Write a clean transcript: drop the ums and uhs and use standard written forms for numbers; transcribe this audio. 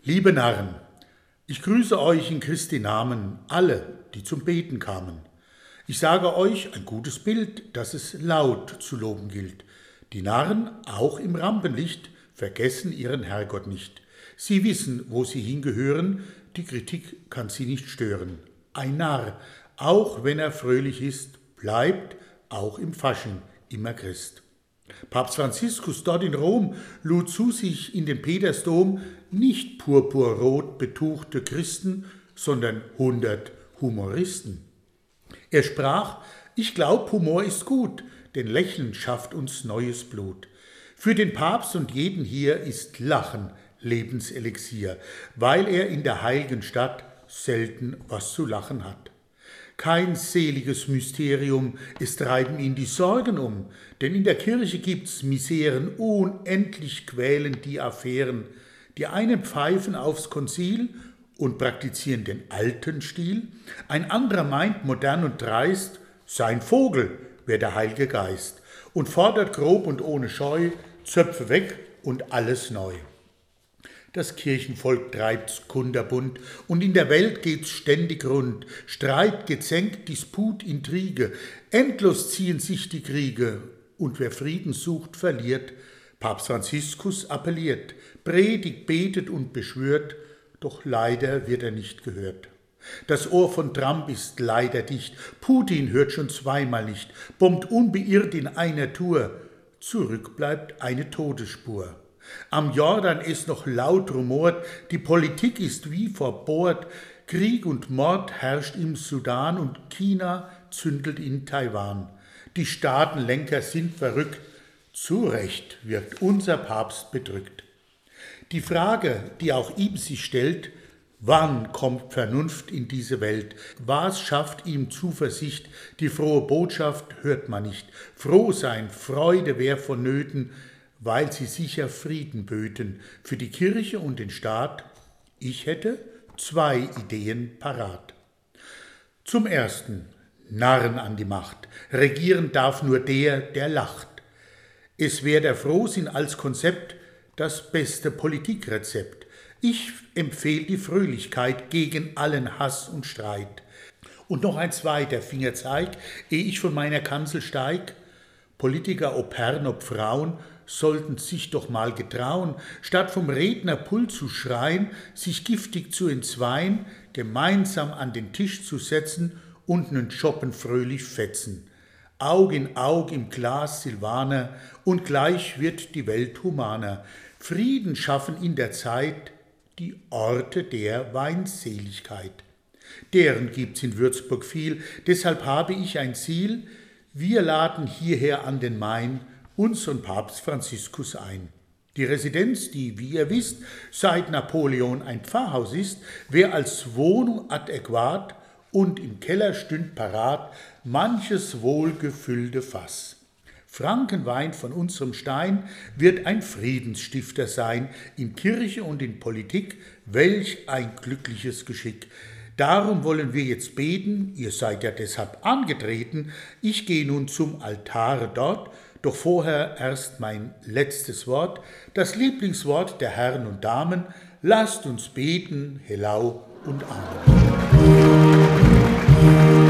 Liebe Narren, ich grüße euch in Christi Namen, alle, die zum Beten kamen. Ich sage euch ein gutes Bild, das es laut zu loben gilt. Die Narren, auch im Rampenlicht, vergessen ihren Herrgott nicht. Sie wissen, wo sie hingehören, die Kritik kann sie nicht stören. Ein Narr, auch wenn er fröhlich ist, bleibt, auch im Fasching, immer Christ. Papst Franziskus dort in Rom lud zu sich in den Petersdom nicht purpurrot betuchte Christen, sondern 100 Humoristen. Er sprach: Ich glaub, Humor ist gut, denn Lächeln schafft uns neues Blut. Für den Papst und jeden hier ist Lachen Lebenselixier, weil er in der heiligen Stadt selten was zu lachen hat. Kein seliges Mysterium, es treiben ihn die Sorgen um, denn in der Kirche gibt's Miseren, unendlich quälen die Affären. Die einen pfeifen aufs Konzil und praktizieren den alten Stil, ein anderer meint modern und dreist, sein Vogel wär der Heilige Geist und fordert grob und ohne Scheu, Zöpfe weg und alles neu. Das Kirchenvolk treibt's kunterbunt und in der Welt geht's ständig rund. Streit, Gezänk, Disput, Intrige, endlos ziehen sich die Kriege. Und wer Frieden sucht, verliert. Papst Franziskus appelliert, predigt, betet und beschwört, doch leider wird er nicht gehört. Das Ohr von Trump ist leider dicht, Putin hört schon zweimal nicht, bombt unbeirrt in einer Tour, zurück bleibt eine Todesspur. Am Jordan ist noch laut rumort, die Politik ist wie verbohrt, Krieg und Mord herrscht im Sudan und China zündelt in Taiwan. Die Staatenlenker sind verrückt, zu Recht wirkt unser Papst bedrückt. Die Frage, die auch ihm sich stellt: Wann kommt Vernunft in diese Welt? Was schafft ihm Zuversicht? Die frohe Botschaft hört man nicht. Froh sein, Freude wär vonnöten, weil sie sicher Frieden böten für die Kirche und den Staat. Ich hätte 2 Ideen parat. Zum ersten: Narren an die Macht. Regieren darf nur der, der lacht. Es wär der Frohsinn als Konzept das beste Politikrezept. Ich empfehle die Fröhlichkeit gegen allen Hass und Streit. Und noch ein zweiter Fingerzeig, ehe ich von meiner Kanzel steig: Politiker, ob Herren, ob Frauen, sollten sich doch mal getrauen, statt vom Rednerpult zu schreien, sich giftig zu entzweien, gemeinsam an den Tisch zu setzen und nen Schoppen fröhlich fetzen. Aug in Aug im Glas Silvaner, und gleich wird die Welt humaner. Frieden schaffen in der Zeit die Orte der Weinseligkeit. Deren gibt's in Würzburg viel, deshalb habe ich ein Ziel: Wir laden hierher an den Main unseren Papst Franziskus ein. Die Residenz, die, wie ihr wisst, seit Napoleon ein Pfarrhaus ist, wär als Wohnung adäquat und im Keller stünd parat manches wohlgefüllte Fass. Frankenwein von unserem Stein wird ein Friedensstifter sein, in Kirche und in Politik, welch ein glückliches Geschick. Darum wollen wir jetzt beten, ihr seid ja deshalb angetreten, ich gehe nun zum Altare dort, doch vorher erst mein letztes Wort, das Lieblingswort der Herren und Damen: Lasst uns beten, Helau und Amen.